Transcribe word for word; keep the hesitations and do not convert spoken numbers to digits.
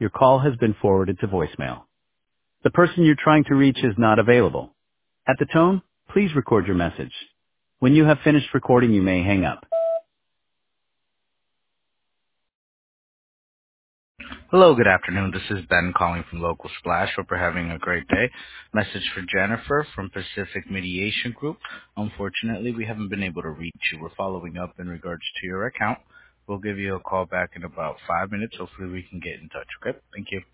Your call has been forwarded to voicemail. The person you're trying to reach is not available. At the tone, please record your message. When you have finished recording, you may hang up. Hello, good afternoon. This is Ben calling from Local Splash. Hope you're having a great day. Message for Jennifer from Pacific Mediation Group. Unfortunately, we haven't been able to reach you. We're following up in regards to your account. We'll give you a call back in about five minutes. Hopefully we can get in touch, okay? Thank you.